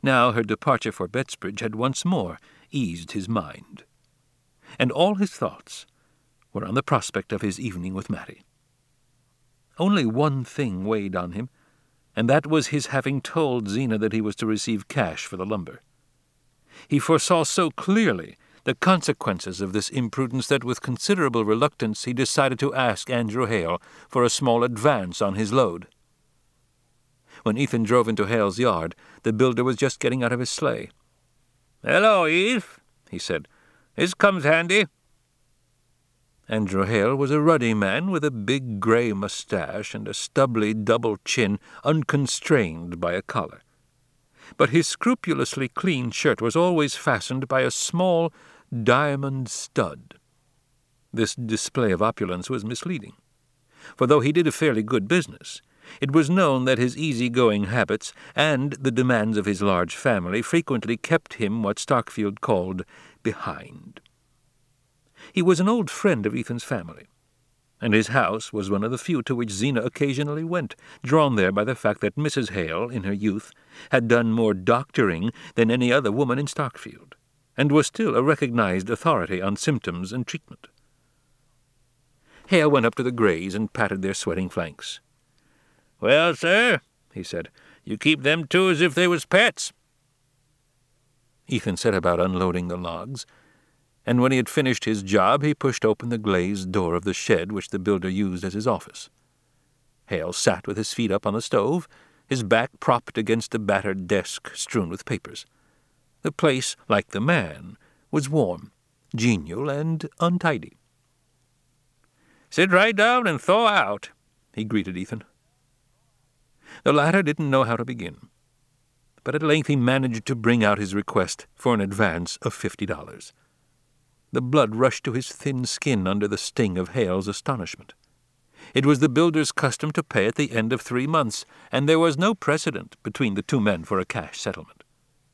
Now her departure for Bettsbridge had once more eased his mind, and all his thoughts were on the prospect of his evening with Mattie. Only one thing weighed on him, and that was his having told Zena that he was to receive cash for the lumber. He foresaw so clearly the consequences of this imprudence that with considerable reluctance he decided to ask Andrew Hale for a small advance on his load. When Ethan drove into Hale's yard, the builder was just getting out of his sleigh. "Hello, Eve," he said. "This comes handy." Andrew Hale was a ruddy man with a big grey moustache and a stubbly double chin unconstrained by a collar. But his scrupulously clean shirt was always fastened by a small diamond stud. This display of opulence was misleading, for though he did a fairly good business, it was known that his easy-going habits and the demands of his large family frequently kept him what Starkfield called behind. He was an old friend of Ethan's family, and his house was one of the few to which Zena occasionally went, drawn there by the fact that Mrs. Hale, in her youth, had done more doctoring than any other woman in Starkfield, and was still a recognized authority on symptoms and treatment. Hale went up to the Greys and patted their sweating flanks. "Well, sir," he said, "you keep them two as if they was pets." Ethan set about unloading the logs, and when he had finished his job he pushed open the glazed door of the shed which the builder used as his office. Hale sat with his feet up on the stove, his back propped against a battered desk strewn with papers. The place, like the man, was warm, genial, and untidy. "Sit right down and thaw out," he greeted Ethan. The latter didn't know how to begin, but at length he managed to bring out his request for an advance of $50. The blood rushed to his thin skin under the sting of Hale's astonishment. It was the builder's custom to pay at the end of 3 months, and there was no precedent between the two men for a cash settlement.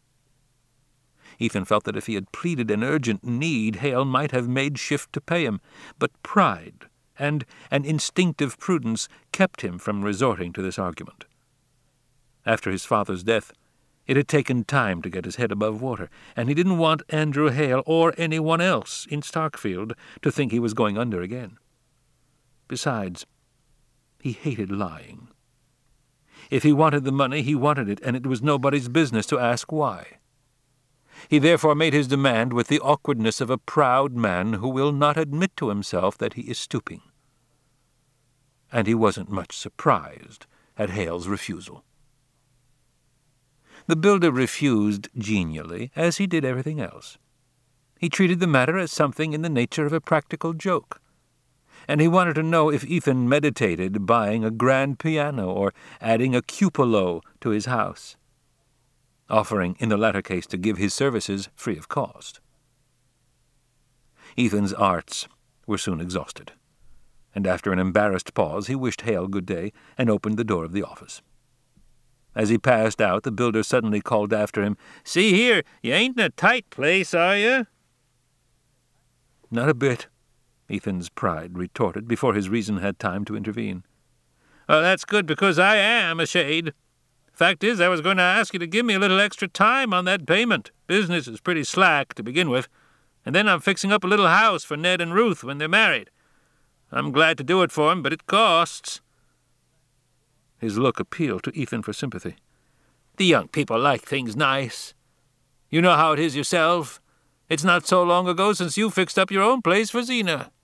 Ethan felt that if he had pleaded an urgent need, Hale might have made shift to pay him, but pride and an instinctive prudence kept him from resorting to this argument. After his father's death, it had taken time to get his head above water, and he didn't want Andrew Hale or anyone else in Starkfield to think he was going under again. Besides, he hated lying. If he wanted the money, he wanted it, and it was nobody's business to ask why. He therefore made his demand with the awkwardness of a proud man who will not admit to himself that he is stooping. And he wasn't much surprised at Hale's refusal. The builder refused genially, as he did everything else. He treated the matter as something in the nature of a practical joke, and he wanted to know if Ethan meditated buying a grand piano or adding a cupola to his house, offering in the latter case to give his services free of cost. Ethan's arts were soon exhausted, and after an embarrassed pause he wished Hale good day and opened the door of the office. As he passed out, the builder suddenly called after him, "See here, you ain't in a tight place, are you?" "Not a bit," Ethan's pride retorted, before his reason had time to intervene. "Well, that's good, because I am a shade. Fact is, I was going to ask you to give me a little extra time on that payment. Business is pretty slack to begin with, and then I'm fixing up a little house for Ned and Ruth when they're married. I'm glad to do it for 'em, but it costs." His look appealed to Ethan for sympathy. "The young people like things nice. You know how it is yourself. It's not so long ago since you fixed up your own place for Zena."